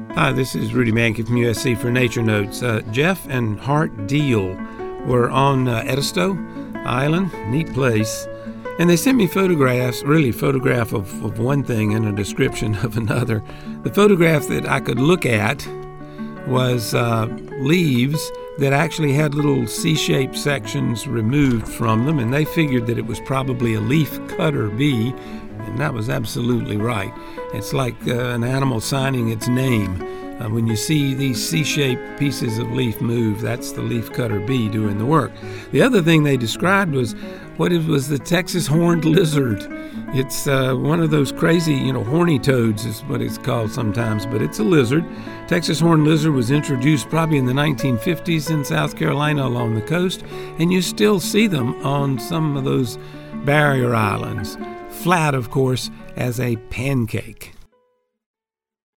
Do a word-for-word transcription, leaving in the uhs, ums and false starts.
Hi, this is Rudy Mankey from U S C for Nature Notes. Uh, Jeff and Hart Deal were on uh, Edisto Island, neat place, and they sent me photographs, really a photograph of, of one thing and a description of another. The photograph that I could look at was uh, leaves that actually had little C-shaped sections removed from them, and they figured that it was probably a leaf cutter bee, and that was absolutely right. It's like uh, an animal signing its name. Uh, when you see these C-shaped pieces of leaf move, that's the leafcutter bee doing the work. The other thing they described was what it was the Texas horned lizard. It's uh, one of those crazy, you know, horny toads is what it's called sometimes, but it's a lizard. Texas horned lizard was introduced probably in the nineteen fifties in South Carolina along the coast, and you still see them on some of those barrier islands. Flat, of course, as a pancake.